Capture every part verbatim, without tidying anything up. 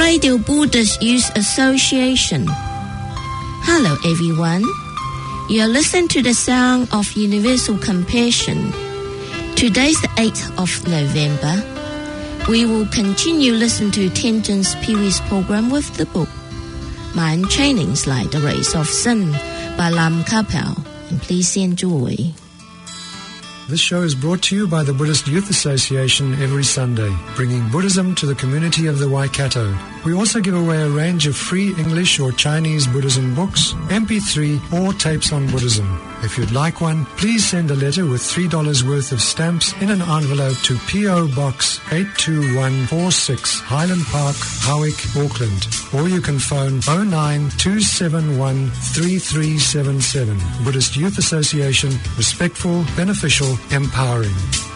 Radio Buddhist Youth Association. Hello everyone. You are listening to the sound of universal compassion. Today is the eighth of November. We will continue listening to Tianjin's previous program with the book Mind Trainings Like the Rays of Sun by Lam Kapel. And please enjoy. This show is brought to you by the Buddhist Youth Association every Sunday, bringing Buddhism to the community of the Waikato. We also give away a range of free English or Chinese Buddhism books, M P three, or tapes on Buddhism. If you'd like one, please send a letter with three dollars worth of stamps in an envelope to P O Box eight two one four six, Highland Park, Howick, Auckland. Or you can phone oh nine two seven one three three seven seven. Buddhist Youth Association, respectful, beneficial, empowering.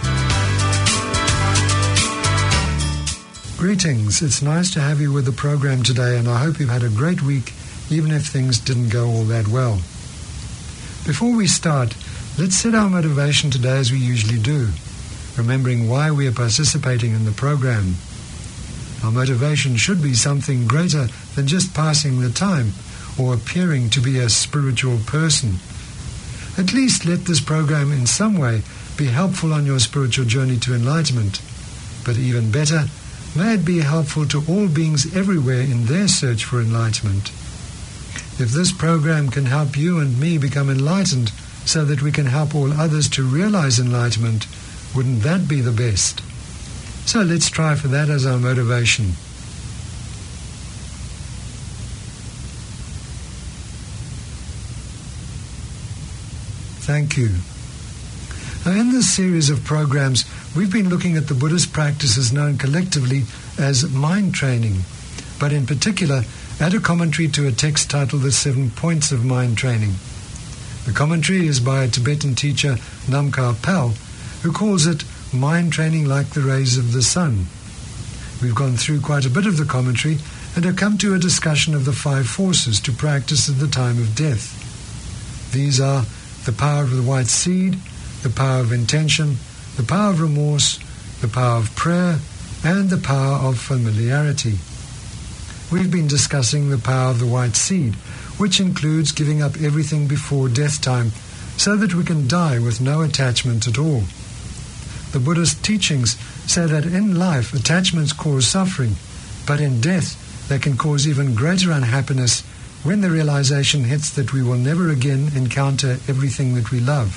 Greetings. It's nice to have you with the program today, and I hope you've had a great week, even if things didn't go all that well. Before we start, let's set our motivation today as we usually do, remembering why we are participating in the program. Our motivation should be something greater than just passing the time or appearing to be a spiritual person. At least let this program in some way be helpful on your spiritual journey to enlightenment. But even better, may it be helpful to all beings everywhere in their search for enlightenment. If this program can help you and me become enlightened so that we can help all others to realize enlightenment, wouldn't that be the best? So let's try for that as our motivation. Thank you. Now, in this series of programs, we've been looking at the Buddhist practices known collectively as mind training, but in particular, add a commentary to a text titled The Seven Points of Mind Training. The commentary is by a Tibetan teacher, Nam Kapel, who calls it Mind Training Like the Rays of the Sun. We've gone through quite a bit of the commentary and have come to a discussion of the five forces to practice at the time of death. These are the power of the white seed, the power of intention, the power of remorse, the power of prayer, and the power of familiarity. We've been discussing the power of the white seed, which includes giving up everything before death time so that we can die with no attachment at all. The Buddhist teachings say that in life attachments cause suffering, but in death they can cause even greater unhappiness when the realization hits that we will never again encounter everything that we love.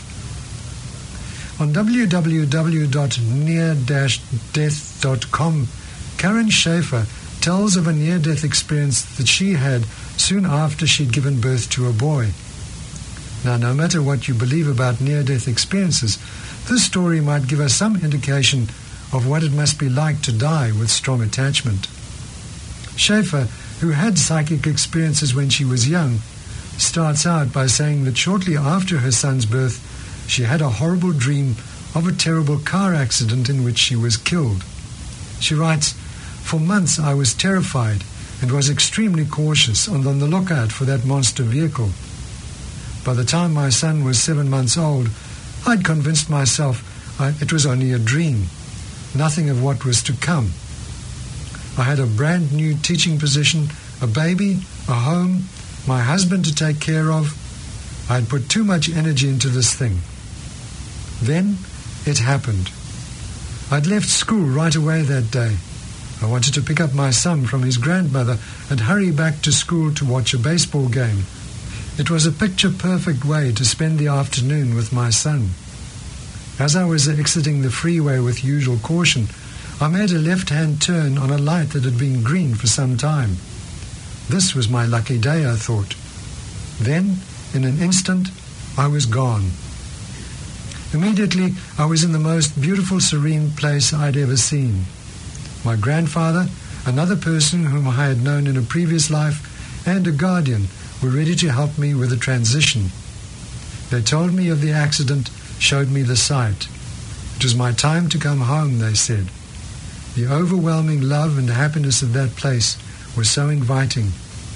On w w w dot near dash death dot com, Karen Schaefer tells of a near-death experience that she had soon after she'd given birth to a boy. Now, no matter what you believe about near-death experiences, this story might give us some indication of what it must be like to die with strong attachment. Schaefer, who had psychic experiences when she was young, starts out by saying that shortly after her son's birth, she had a horrible dream of a terrible car accident in which she was killed. She writes, "For months I was terrified and was extremely cautious and on the lookout for that monster vehicle. By the time my son was seven months old, I'd convinced myself I, it was only a dream, nothing of what was to come. I had a brand new teaching position, a baby, a home, my husband to take care of. I had put too much energy into this thing. Then it happened. I'd left school right away that day. I wanted to pick up my son from his grandmother and hurry back to school to watch a baseball game. It was a picture-perfect way to spend the afternoon with my son. As I was exiting the freeway with usual caution, I made a left-hand turn on a light that had been green for some time. This was my lucky day, I thought. Then, in an instant, I was gone. Immediately, I was in the most beautiful, serene place I'd ever seen. My grandfather, another person whom I had known in a previous life, and a guardian were ready to help me with the transition. They told me of the accident, showed me the sight. It was my time to come home, they said. The overwhelming love and happiness of that place was so inviting.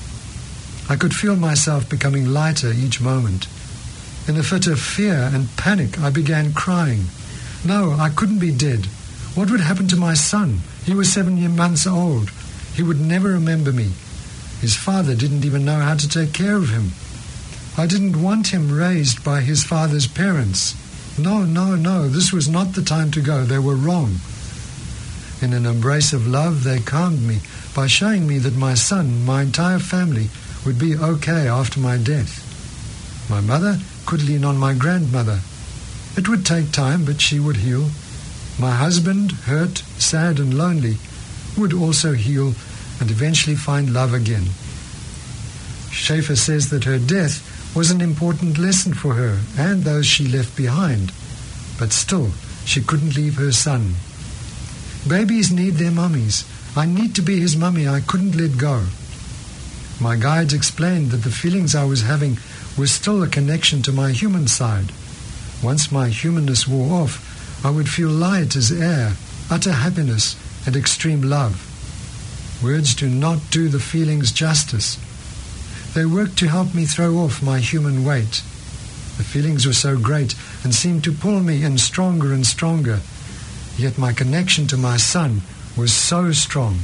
I could feel myself becoming lighter each moment. In a fit of fear and panic, I began crying. No, I couldn't be dead. What would happen to my son? He was seven months old. He would never remember me. His father didn't even know how to take care of him. I didn't want him raised by his father's parents. No, no, no, this was not the time to go. They were wrong. In an embrace of love, they calmed me by showing me that my son, my entire family, would be okay after my death. My mother could lean on my grandmother. It would take time, but she would heal. My husband, hurt, sad and lonely, would also heal and eventually find love again. Schaefer says that her death was an important lesson for her and those she left behind, but still she couldn't leave her son. Babies need their mummies. I need to be his mummy. I couldn't let go. My guides explained that the feelings I was having were still a connection to my human side. Once my humanness wore off, I would feel light as air, utter happiness and extreme love. Words do not do the feelings justice. They worked to help me throw off my human weight. The feelings were so great and seemed to pull me in stronger and stronger. Yet my connection to my son was so strong.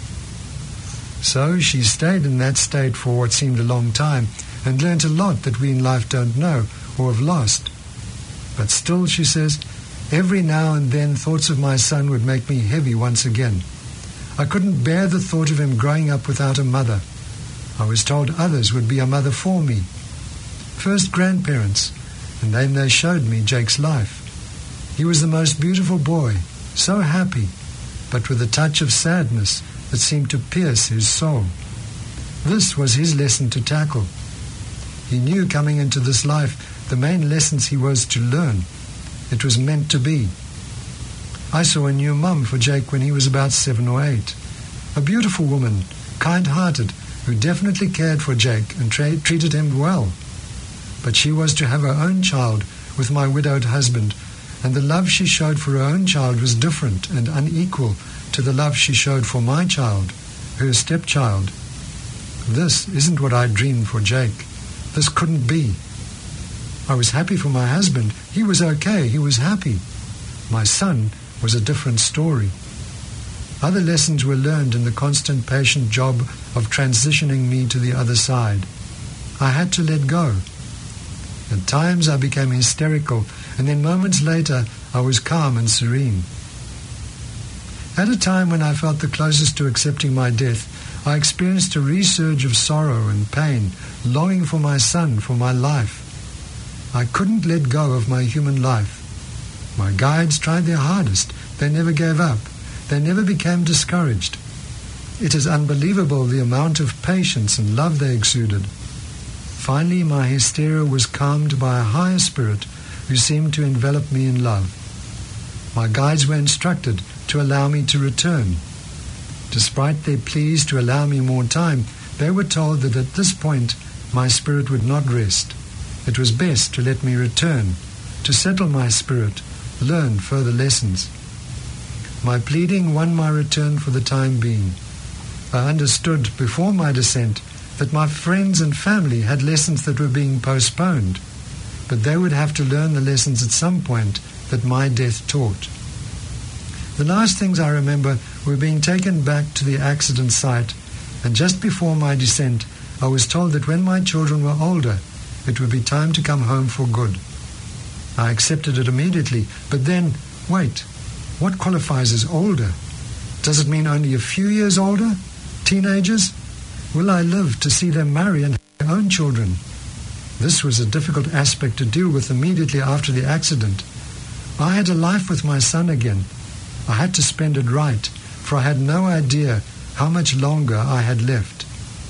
So she stayed in that state for what seemed a long time and learnt a lot that we in life don't know or have lost. But still, she says, every now and then thoughts of my son would make me heavy once again. I couldn't bear the thought of him growing up without a mother. I was told others would be a mother for me. First grandparents, and then they showed me Jake's life. He was the most beautiful boy, so happy, but with a touch of sadness that seemed to pierce his soul. This was his lesson to tackle. He knew coming into this life the main lessons he was to learn. It was meant to be. I saw a new mum for Jake when he was about seven or eight. A beautiful woman, kind-hearted, who definitely cared for Jake and tra- treated him well. But she was to have her own child with my widowed husband, and the love she showed for her own child was different and unequal to the love she showed for my child, her stepchild. This isn't what I dreamed for Jake. This couldn't be. I was happy for my husband. He was okay. He was happy. My son was a different story. Other lessons were learned in the constant patient job of transitioning me to the other side. I had to let go. At times I became hysterical, and then moments later I was calm and serene. At a time when I felt the closest to accepting my death, I experienced a resurge of sorrow and pain, longing for my son, for my life. I couldn't let go of my human life. My guides tried their hardest. They never gave up. They never became discouraged. It is unbelievable the amount of patience and love they exuded. Finally, my hysteria was calmed by a higher spirit who seemed to envelop me in love. My guides were instructed to allow me to return. Despite their pleas to allow me more time, they were told that at this point my spirit would not rest. It was best to let me return, to settle my spirit, learn further lessons. My pleading won my return for the time being. I understood before my descent that my friends and family had lessons that were being postponed, but they would have to learn the lessons at some point that my death taught. The last things I remember were being taken back to the accident site, and just before my descent, I was told that when my children were older, it would be time to come home for good. I accepted it immediately, but then, wait, what qualifies as older? Does it mean only a few years older? Teenagers? Will I live to see them marry and have their own children? This was a difficult aspect to deal with immediately after the accident. I had a life with my son again. I had to spend it right, for I had no idea how much longer I had left.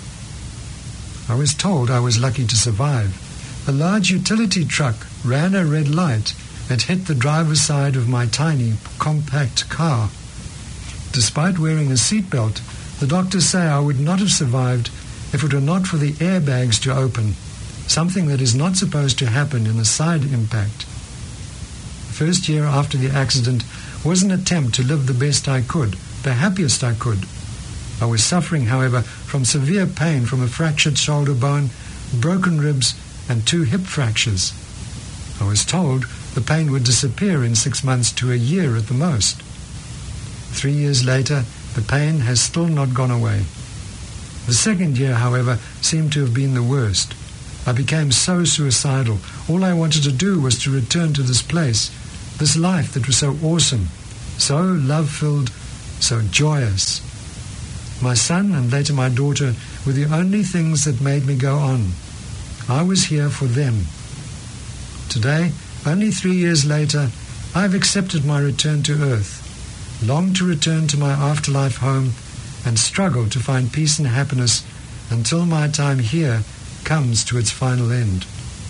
I was told I was lucky to survive. A large utility truck ran a red light and hit the driver's side of my tiny, compact car. Despite wearing a seatbelt, the doctors say I would not have survived if it were not for the airbags to open, something that is not supposed to happen in a side impact. The first year after the accident was an attempt to live the best I could, the happiest I could. I was suffering, however, from severe pain from a fractured shoulder bone, broken ribs, and two hip fractures. I was told the pain would disappear in six months to a year at the most. Three years later, The pain has still not gone away. The second year, however, seemed to have been the worst. I became so suicidal. All I wanted to do was to return to this place, this life that was so awesome, so love-filled, so joyous. My son and later my daughter were the only things that made me go on. I was here for them. Today, only three years later, I have accepted my return to earth, long to return to my afterlife home, and struggle to find peace and happiness until my time here comes to its final end.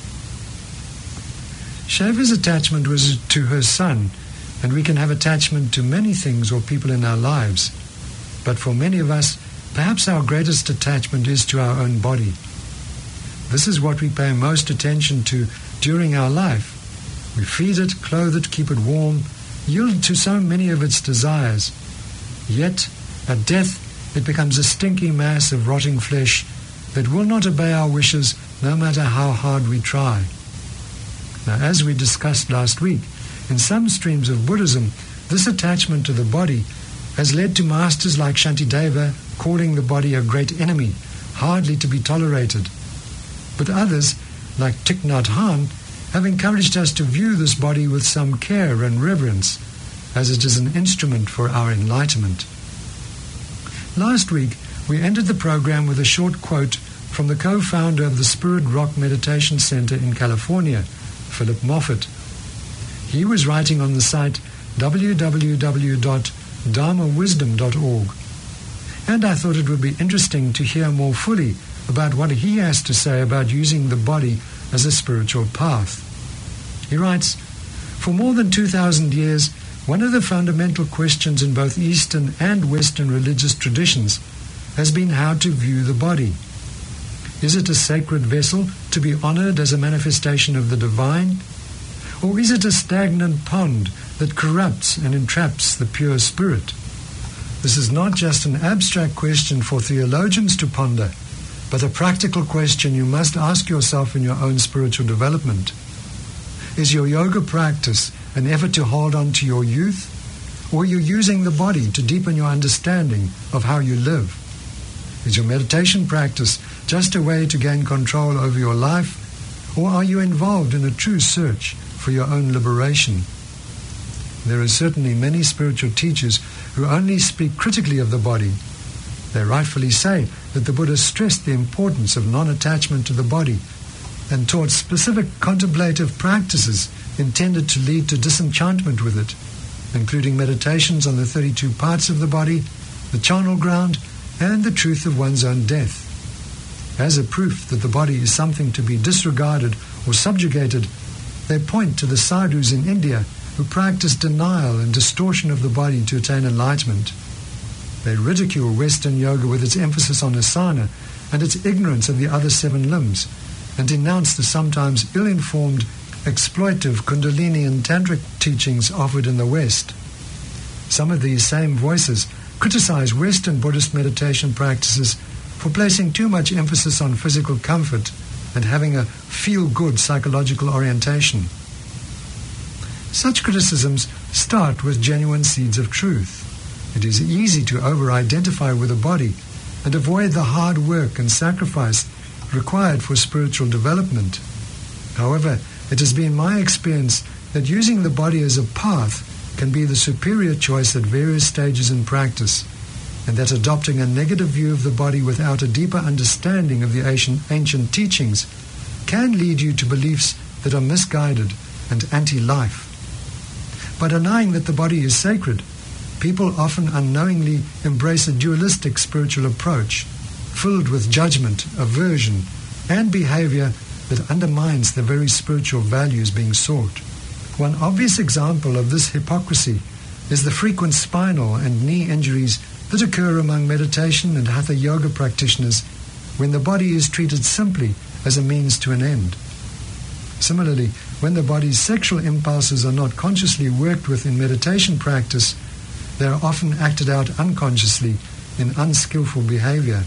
Shiva's attachment was to her son, and we can have attachment to many things or people in our lives. But for many of us, perhaps our greatest attachment is to our own body. This is what we pay most attention to during our life. We feed it, clothe it, keep it warm, yield to so many of its desires. Yet, at death, it becomes a stinky mass of rotting flesh that will not obey our wishes no matter how hard we try. Now, as we discussed last week, in some streams of Buddhism, this attachment to the body has led to masters like Shantideva calling the body a great enemy, hardly to be tolerated. But others, like Thich Nhat Hanh, have encouraged us to view this body with some care and reverence, as it is an instrument for our enlightenment. Last week, we ended the program with a short quote from the co-founder of the Spirit Rock Meditation Center in California, Philip Moffitt. He was writing on the site w w w dot dharma wisdom dot org, and I thought it would be interesting to hear more fully about what he has to say about using the body as a spiritual path. He writes, "For more than two thousand years, one of the fundamental questions in both Eastern and Western religious traditions has been how to view the body. Is it a sacred vessel to be honored as a manifestation of the divine? Or is it a stagnant pond that corrupts and entraps the pure spirit? This is not just an abstract question for theologians to ponder, but a practical question you must ask yourself in your own spiritual development. Is your yoga practice an effort to hold on to your youth, or are you using the body to deepen your understanding of how you live? Is your meditation practice just a way to gain control over your life, or are you involved in a true search for your own liberation?" There are certainly many spiritual teachers who only speak critically of the body. They rightfully say that the Buddha stressed the importance of non-attachment to the body and taught specific contemplative practices intended to lead to disenchantment with it, including meditations on the thirty-two parts of the body, the charnel ground, and the truth of one's own death. As a proof that the body is something to be disregarded or subjugated, they point to the sadhus in India who practice denial and distortion of the body to attain enlightenment. They ridicule Western yoga with its emphasis on asana and its ignorance of the other seven limbs, and denounce the sometimes ill-informed, exploitive Kundalini and Tantric teachings offered in the West. Some of these same voices criticize Western Buddhist meditation practices for placing too much emphasis on physical comfort and having a feel-good psychological orientation. Such criticisms start with genuine seeds of truth. It is easy to over-identify with the body and avoid the hard work and sacrifice required for spiritual development. However, it has been my experience that using the body as a path can be the superior choice at various stages in practice, and that adopting a negative view of the body without a deeper understanding of the ancient, ancient teachings can lead you to beliefs that are misguided and anti-life. By denying that the body is sacred, people often unknowingly embrace a dualistic spiritual approach, filled with judgment, aversion, and behavior that undermines the very spiritual values being sought. One obvious example of this hypocrisy is the frequent spinal and knee injuries that occur among meditation and hatha yoga practitioners when the body is treated simply as a means to an end. Similarly, when the body's sexual impulses are not consciously worked with in meditation practice, they are often acted out unconsciously in unskillful behavior.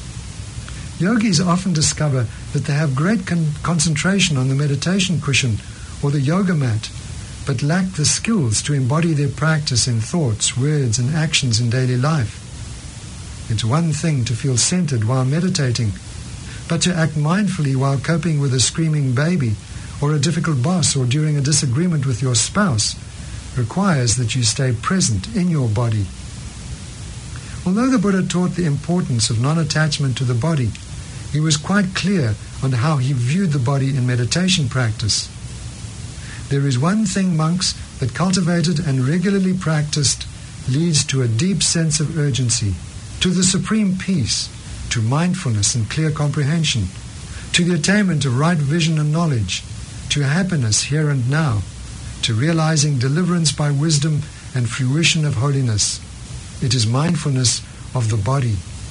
Yogis often discover that they have great con- concentration on the meditation cushion or the yoga mat, but lack the skills to embody their practice in thoughts, words, and actions in daily life. It's one thing to feel centered while meditating, but to act mindfully while coping with a screaming baby or a difficult boss or during a disagreement with your spouse requires that you stay present in your body. Although the Buddha taught the importance of non-attachment to the body, he was quite clear on how he viewed the body in meditation practice. There is one thing, monks, that cultivated and regularly practiced leads to a deep sense of urgency, to the supreme peace, to mindfulness and clear comprehension, to the attainment of right vision and knowledge, to happiness here and now, to realizing deliverance by wisdom and fruition of holiness. It is mindfulness of the body.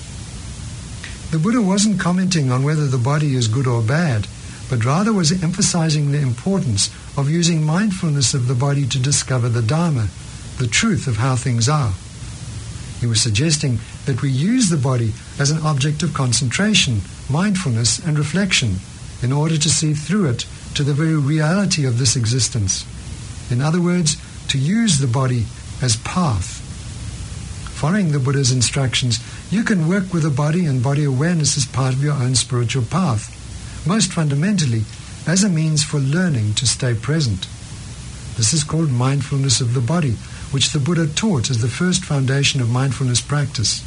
The Buddha wasn't commenting on whether the body is good or bad, but rather was emphasizing the importance of using mindfulness of the body to discover the Dharma, the truth of how things are. He was suggesting that we use the body as an object of concentration, mindfulness, and reflection in order to see through it to the very reality of this existence. In other words, to use the body as path. Following the Buddha's instructions, you can work with the body and body awareness as part of your own spiritual path, most fundamentally as a means for learning to stay present. This is called mindfulness of the body, which the Buddha taught as the first foundation of mindfulness practice.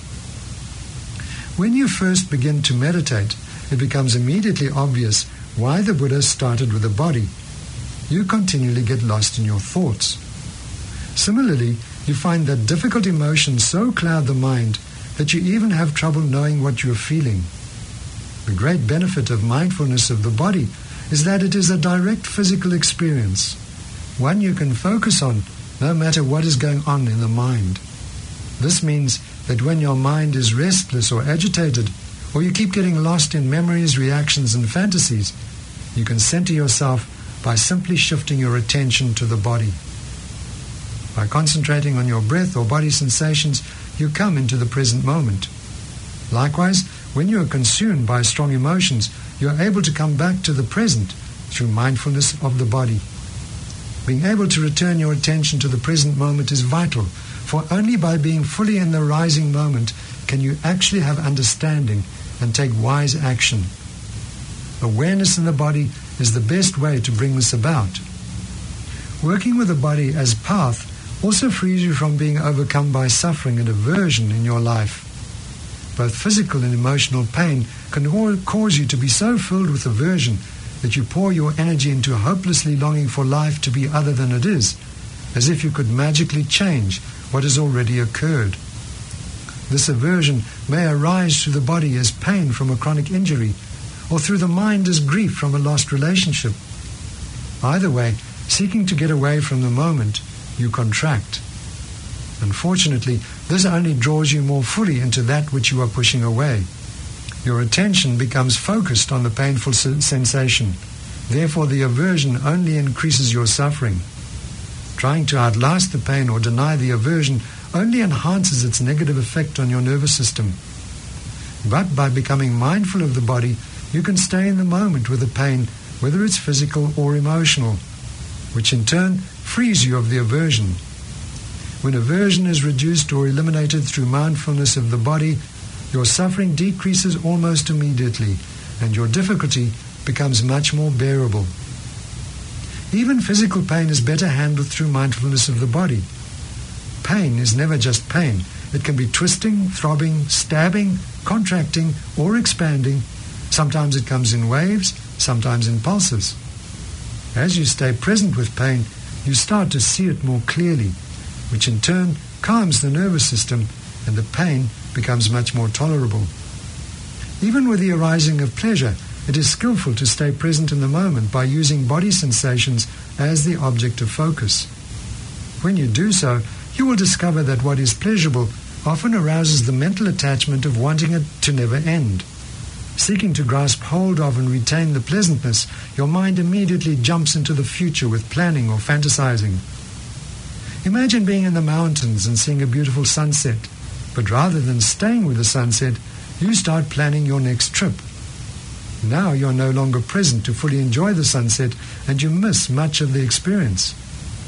When you first begin to meditate, it becomes immediately obvious why the Buddha started with the body. You continually get lost in your thoughts. Similarly, you find that difficult emotions so cloud the mind that you even have trouble knowing what you are feeling. The great benefit of mindfulness of the body is that it is a direct physical experience, one you can focus on no matter what is going on in the mind. This means that when your mind is restless or agitated, or you keep getting lost in memories, reactions, and fantasies, you can center yourself by simply shifting your attention to the body. By concentrating on your breath or body sensations, you come into the present moment. Likewise, when you are consumed by strong emotions, you are able to come back to the present through mindfulness of the body. Being able to return your attention to the present moment is vital, for only by being fully in the rising moment can you actually have understanding and take wise action. Awareness in the body is the best way to bring this about. Working with the body as path also frees you from being overcome by suffering and aversion in your life. Both physical and emotional pain can all cause you to be so filled with aversion that you pour your energy into hopelessly longing for life to be other than it is, as if you could magically change what has already occurred. This aversion may arise through the body as pain from a chronic injury, or through the mind as grief from a lost relationship. Either way, seeking to get away from the moment, you contract. Unfortunately, this only draws you more fully into that which you are pushing away. Your attention becomes focused on the painful sensation. Therefore, the aversion only increases your suffering. Trying to outlast the pain or deny the aversion only enhances its negative effect on your nervous system. But by becoming mindful of the body, you can stay in the moment with the pain, whether it's physical or emotional, which in turn frees you of the aversion. When aversion is reduced or eliminated through mindfulness of the body, your suffering decreases almost immediately, and your difficulty becomes much more bearable. Even physical pain is better handled through mindfulness of the body. Pain is never just pain. It can be twisting, throbbing, stabbing, contracting, or expanding. Sometimes it comes in waves, sometimes in pulses. As you stay present with pain, you start to see it more clearly, which in turn calms the nervous system, and the pain becomes much more tolerable. Even with the arising of pleasure, it is skillful to stay present in the moment by using body sensations as the object of focus. When you do so, you will discover that what is pleasurable often arouses the mental attachment of wanting it to never end. Seeking to grasp hold of and retain the pleasantness, your mind immediately jumps into the future with planning or fantasizing. Imagine being in the mountains and seeing a beautiful sunset, but rather than staying with the sunset, you start planning your next trip. Now you're no longer present to fully enjoy the sunset, and you miss much of the experience.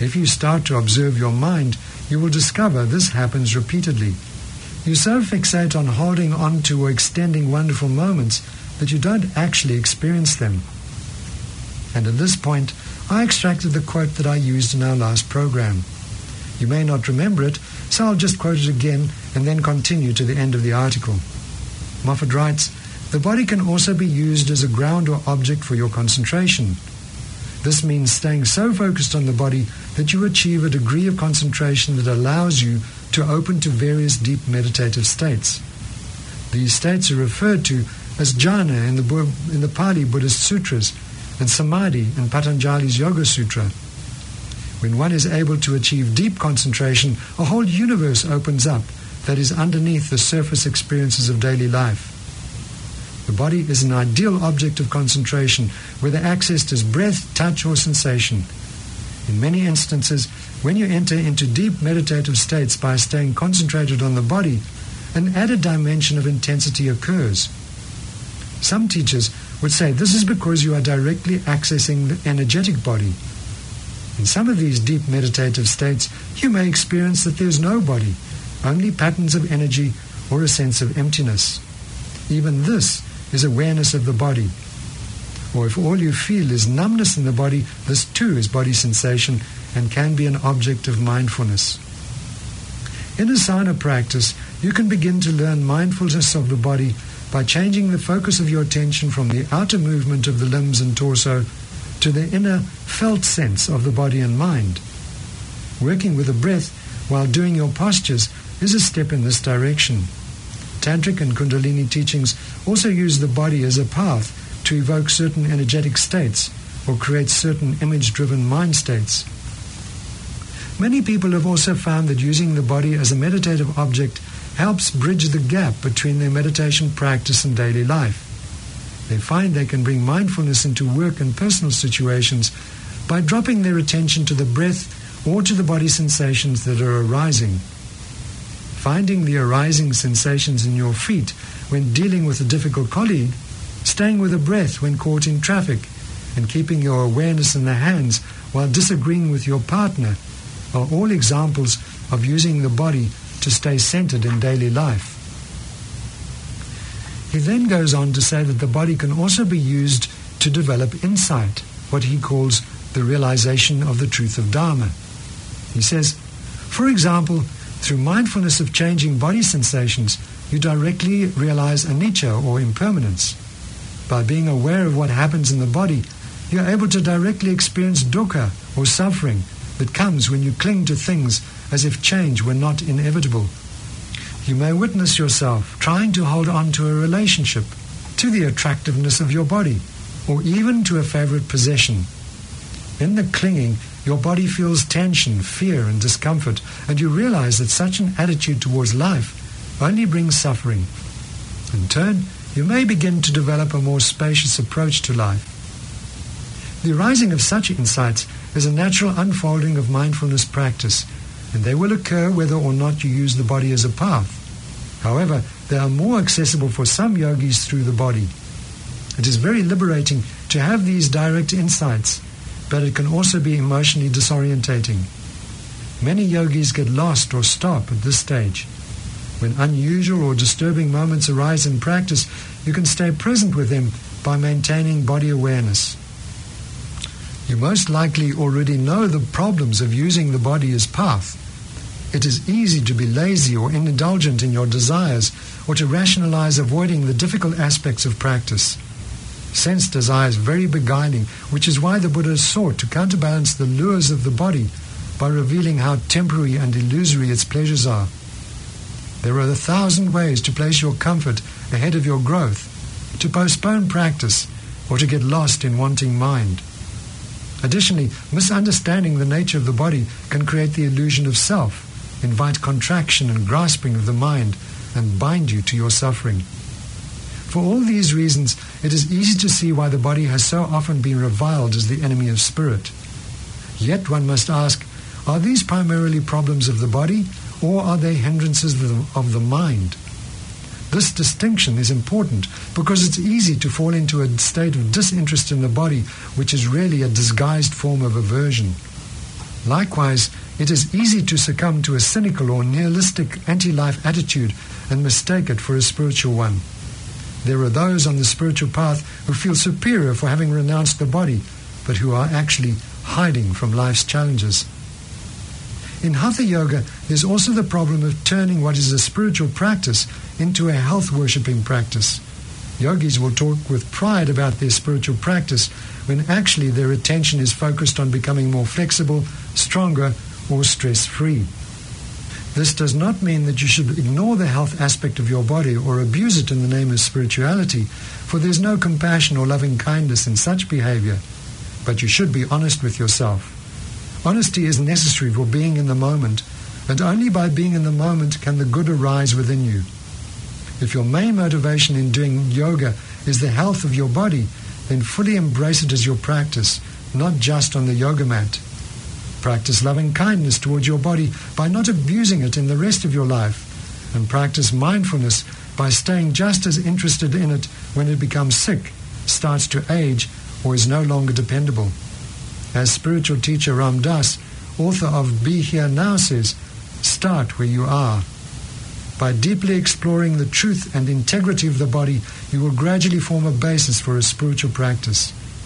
If you start to observe your mind, you will discover this happens repeatedly. You so fixate on holding on to or extending wonderful moments that you don't actually experience them. And at this point, I extracted the quote that I used in our last program. You may not remember it, so I'll just quote it again and then continue to the end of the article. Moffat writes, "The body can also be used as a ground or object for your concentration. This means staying so focused on the body that you achieve a degree of concentration that allows you to open to various deep meditative states. These states are referred to as jhana in the, in the Pali Buddhist sutras and samadhi in Patanjali's Yoga Sutra. When one is able to achieve deep concentration, a whole universe opens up that is underneath the surface experiences of daily life. The body is an ideal object of concentration, whether accessed as breath, touch, or sensation. In many instances, when you enter into deep meditative states by staying concentrated on the body, an added dimension of intensity occurs. Some teachers would say this is because you are directly accessing the energetic body. In some of these deep meditative states, you may experience that there is no body, only patterns of energy or a sense of emptiness. Even this is awareness of the body. Or if all you feel is numbness in the body, this too is body sensation and can be an object of mindfulness. In asana practice, you can begin to learn mindfulness of the body by changing the focus of your attention from the outer movement of the limbs and torso to the inner felt sense of the body and mind. Working with the breath while doing your postures is a step in this direction. Tantric and Kundalini teachings also use the body as a path to evoke certain energetic states or create certain image-driven mind states. Many people have also found that using the body as a meditative object helps bridge the gap between their meditation practice and daily life. They find they can bring mindfulness into work and personal situations by dropping their attention to the breath or to the body sensations that are arising. Finding the arising sensations in your feet when dealing with a difficult colleague, staying with the breath when caught in traffic, and keeping your awareness in the hands while disagreeing with your partner are all examples of using the body to stay centered in daily life. He then goes on to say that the body can also be used to develop insight, what he calls the realization of the truth of Dharma. He says, for example, through mindfulness of changing body sensations, you directly realize anicca or impermanence. By being aware of what happens in the body, you are able to directly experience dukkha or suffering that comes when you cling to things as if change were not inevitable. You may witness yourself trying to hold on to a relationship, to the attractiveness of your body, or even to a favorite possession. In the clinging, your body feels tension, fear, and discomfort, and you realize that such an attitude towards life only brings suffering. In turn, you may begin to develop a more spacious approach to life. The arising of such insights is a natural unfolding of mindfulness practice, and they will occur whether or not you use the body as a path. However, they are more accessible for some yogis through the body. It is very liberating to have these direct insights, but it can also be emotionally disorientating. Many yogis get lost or stop at this stage. When unusual or disturbing moments arise in practice, you can stay present with them by maintaining body awareness. You most likely already know the problems of using the body as path. It is easy to be lazy or indulgent in your desires, or to rationalize avoiding the difficult aspects of practice. Sense desire is very beguiling, which is why the Buddha sought to counterbalance the lures of the body by revealing how temporary and illusory its pleasures are. There are a thousand ways to place your comfort ahead of your growth, to postpone practice, or to get lost in wanting mind. Additionally, misunderstanding the nature of the body can create the illusion of self, invite contraction and grasping of the mind, and bind you to your suffering. For all these reasons, it is easy to see why the body has so often been reviled as the enemy of spirit. Yet one must ask, are these primarily problems of the body, or are they hindrances of the mind? This distinction is important because it's easy to fall into a state of disinterest in the body, which is really a disguised form of aversion. Likewise, it is easy to succumb to a cynical or nihilistic anti-life attitude and mistake it for a spiritual one. There are those on the spiritual path who feel superior for having renounced the body, but who are actually hiding from life's challenges. In Hatha Yoga, there's also the problem of turning what is a spiritual practice into a health-worshipping practice. Yogis will talk with pride about their spiritual practice when actually their attention is focused on becoming more flexible, stronger, or stress-free. This does not mean that you should ignore the health aspect of your body or abuse it in the name of spirituality, for there's no compassion or loving kindness in such behavior. But you should be honest with yourself. Honesty is necessary for being in the moment, and only by being in the moment can the good arise within you. If your main motivation in doing yoga is the health of your body, then fully embrace it as your practice, not just on the yoga mat. Practice loving kindness towards your body by not abusing it in the rest of your life, and practice mindfulness by staying just as interested in it when it becomes sick, starts to age, or is no longer dependable. As spiritual teacher Ram Dass, author of Be Here Now, says, start where you are. By deeply exploring the truth and integrity of the body, you will gradually form a basis for a spiritual practice.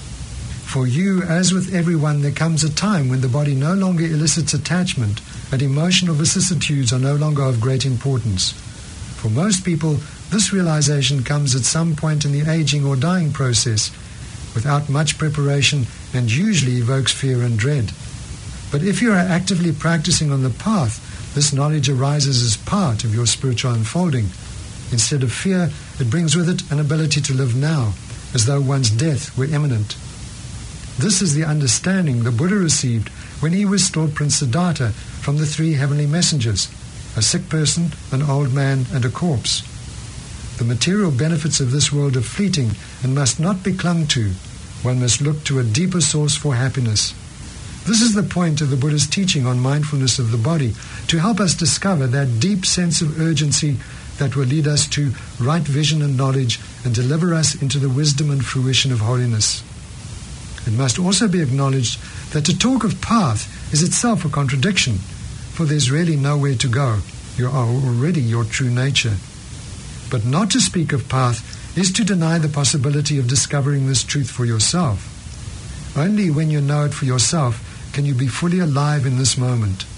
For you, as with everyone, there comes a time when the body no longer elicits attachment and emotional vicissitudes are no longer of great importance. For most people, this realization comes at some point in the aging or dying process, without much preparation, and usually evokes fear and dread. But if you are actively practicing on the path, this knowledge arises as part of your spiritual unfolding. Instead of fear, it brings with it an ability to live now, as though one's death were imminent. This is the understanding the Buddha received when he restored Prince Siddhartha from the three heavenly messengers, a sick person, an old man, and a corpse. The material benefits of this world are fleeting and must not be clung to. One must look to a deeper source for happiness. This is the point of the Buddha's teaching on mindfulness of the body, to help us discover that deep sense of urgency that will lead us to right vision and knowledge and deliver us into the wisdom and fruition of holiness. It must also be acknowledged that to talk of path is itself a contradiction, for there's really nowhere to go. You are already your true nature. But not to speak of path is to deny the possibility of discovering this truth for yourself. Only when you know it for yourself can you be fully alive in this moment.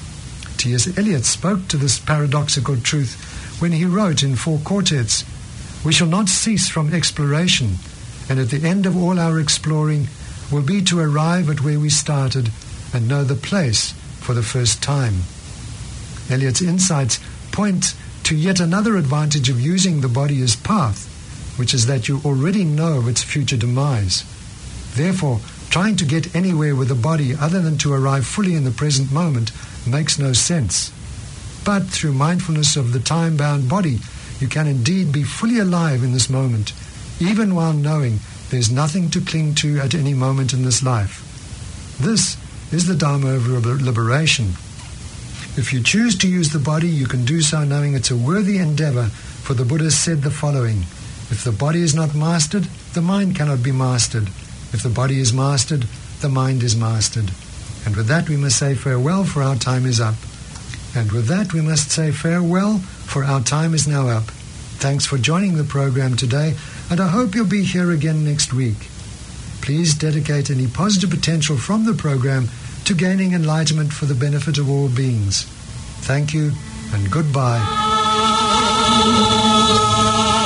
T S Eliot spoke to this paradoxical truth when he wrote in Four Quartets, "We shall not cease from exploration, and at the end of all our exploring will be to arrive at where we started and know the place for the first time." Eliot's insights point to yet another advantage of using the body as path, which is that you already know of its future demise. Therefore, trying to get anywhere with the body other than to arrive fully in the present moment makes no sense. But through mindfulness of the time-bound body, you can indeed be fully alive in this moment, even while knowing there's nothing to cling to at any moment in this life. This is the Dharma of liberation. If you choose to use the body, you can do so knowing it's a worthy endeavor, for the Buddha said the following: if the body is not mastered, the mind cannot be mastered. If the body is mastered, the mind is mastered. And with that we must say farewell, for our time is up. And with that we must say farewell, for our time is now up. Thanks for joining the program today, and I hope you'll be here again next week. Please dedicate any positive potential from the program to gaining enlightenment for the benefit of all beings. Thank you, and goodbye.